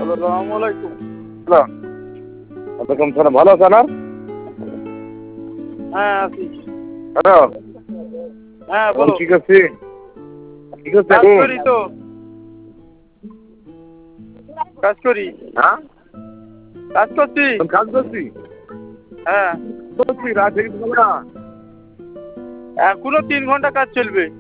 আসসালামু আলাইকুম। ওয়ালাইকুম সালাম। ভালো আছেন? হ্যাঁ আছি। হ্যালো, হ্যাঁ এখন বলো। কি করছি? কি করছে কাজ এখন? করি তো, কাজ করি, হ্যাঁ, কাজ করছি। এখন কাজ করছি। হ্যাঁ করছি রাত থেকে তো না। এখনো 3 ঘন্টা কাজ চলবে।